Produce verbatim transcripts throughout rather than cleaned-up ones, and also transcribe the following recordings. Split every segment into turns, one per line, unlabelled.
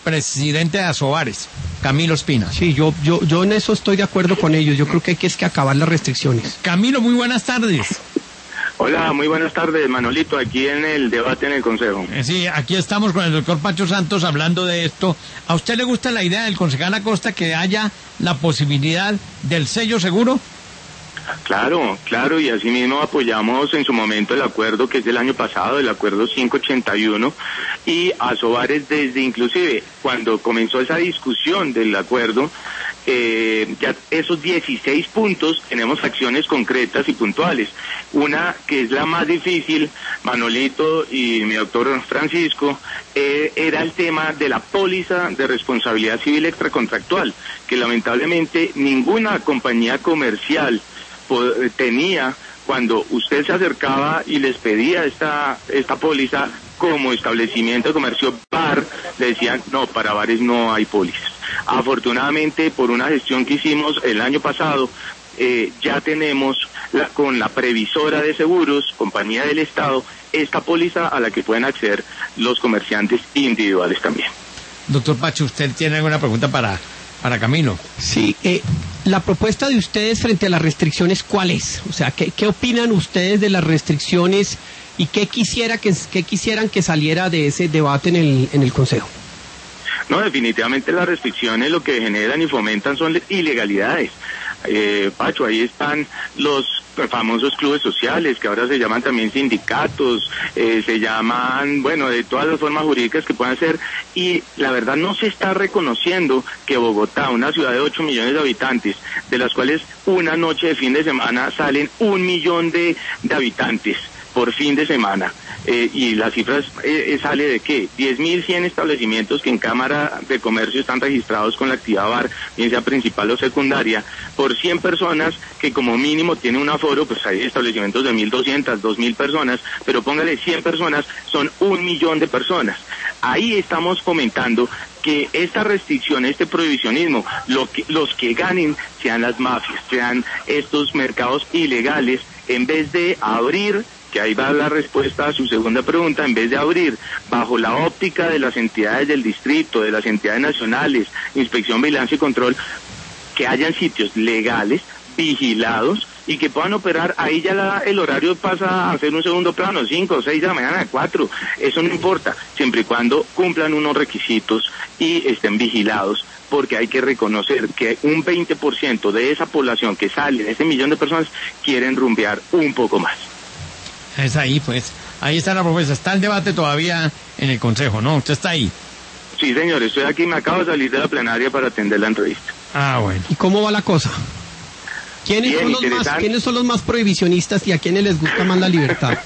presidente de Asobares, Camilo Espina.
Sí, yo, yo, yo en eso estoy de acuerdo con ellos. Yo creo que hay que, es que acabar las restricciones.
Camilo, muy buenas tardes.
Hola, muy buenas tardes, Manolito, aquí en el debate en el Consejo.
Eh, sí, aquí estamos con el doctor Pacho Santos hablando de esto. ¿A usted le gusta la idea del concejal Acosta que haya la posibilidad del sello seguro?
Claro, claro, y asimismo apoyamos en su momento el acuerdo que es del año pasado, el acuerdo quinientos ochenta y uno, y Asobares desde inclusive cuando comenzó esa discusión del acuerdo, eh, ya esos dieciséis puntos tenemos acciones concretas y puntuales. Una que es la más difícil, Manolito y mi doctor Francisco, eh, era el tema de la póliza de responsabilidad civil extracontractual, que lamentablemente ninguna compañía comercial tenía cuando usted se acercaba y les pedía esta esta póliza como establecimiento de comercio bar, le decían, no, para bares no hay pólizas. Afortunadamente, por una gestión que hicimos el año pasado, eh, ya tenemos la, con la previsora de seguros, compañía del Estado, esta póliza a la que pueden acceder los comerciantes individuales también.
Doctor Pacho, ¿usted tiene alguna pregunta para, para Camilo?
Sí, eh, la propuesta de ustedes frente a las restricciones, ¿cuál es? O sea, ¿qué, qué opinan ustedes de las restricciones y qué quisiera que qué quisieran que saliera de ese debate en el en el Consejo?
No, definitivamente las restricciones lo que generan y fomentan son ilegalidades. Eh, Pacho, ahí están los famosos clubes sociales, que ahora se llaman también sindicatos, eh, se llaman, bueno, de todas las formas jurídicas que puedan ser, y la verdad no se está reconociendo que Bogotá, una ciudad de ocho millones de habitantes, de las cuales una noche de fin de semana salen un millón de, de habitantes por fin de semana. Eh, y las cifras eh, sale de qué, diez mil cien establecimientos que en Cámara de Comercio están registrados con la actividad bar, bien sea principal o secundaria, por cien personas que como mínimo tienen un aforo, pues hay establecimientos de mil doscientas, dos mil personas, pero póngale cien personas, son un millón de personas. Ahí estamos comentando que esta restricción, este prohibicionismo, lo que, los que ganen sean las mafias, sean estos mercados ilegales, en vez de abrir, que ahí va la respuesta a su segunda pregunta, en vez de abrir bajo la óptica de las entidades del distrito, de las entidades nacionales, inspección, vigilancia y control, que hayan sitios legales, vigilados, y que puedan operar, ahí ya la, el horario pasa a ser un segundo plano, cinco, seis de la mañana, cuatro, eso no importa, siempre y cuando cumplan unos requisitos y estén vigilados, porque hay que reconocer que un veinte por ciento de esa población que sale, de ese millón de personas, quieren rumbear un poco más.
Es ahí, pues. Ahí está la propuesta. Está el debate todavía en el Consejo, ¿no? ¿Usted está ahí?
Sí, señor. Estoy aquí. Me acabo de salir de la plenaria para atender la entrevista.
Ah, bueno.
¿Y cómo va la cosa? ¿Quiénes,
Bien,
son, los más, ¿quiénes son los más prohibicionistas y a quiénes les gusta más la libertad?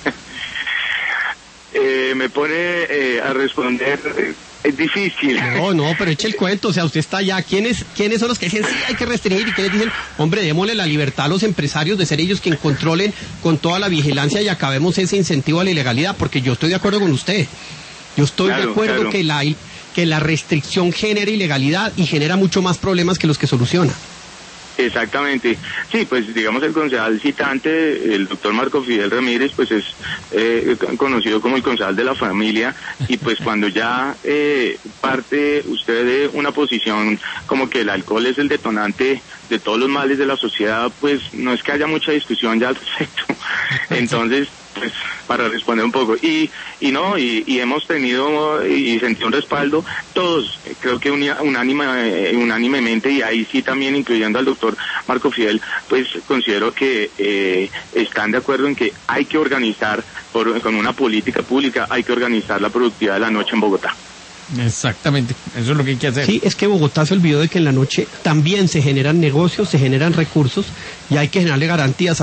eh, me pone eh, a responder... Eh, es difícil.
No, no, pero eche el cuento, o sea, usted está allá. ¿Quiénes, quiénes son los que dicen sí hay que restringir y quiénes dicen, hombre, démosle la libertad a los empresarios de ser ellos quien controlen con toda la vigilancia y acabemos ese incentivo a la ilegalidad? Porque yo estoy de acuerdo con usted. Yo estoy claro, de acuerdo claro. que la que la restricción genera ilegalidad y genera mucho más problemas que los que soluciona.
Exactamente. Sí, pues digamos el concejal citante, el doctor Marco Fidel Ramírez, pues es eh, conocido como el concejal de la familia, y pues cuando ya eh, parte usted de una posición como que el alcohol es el detonante de todos los males de la sociedad, pues no es que haya mucha discusión ya al respecto. Entonces, pues para responder un poco y y no y, y hemos tenido y sentido un respaldo todos, creo que unánime, unánimemente, y ahí sí también incluyendo al doctor Marco Fidel, pues considero que eh, están de acuerdo en que hay que organizar por, con una política pública, hay que organizar la productividad de la noche en Bogotá.
Exactamente, eso es lo que hay que hacer.
Sí, es que Bogotá se olvidó de que en la noche también se generan negocios, se generan recursos y hay que generarle garantías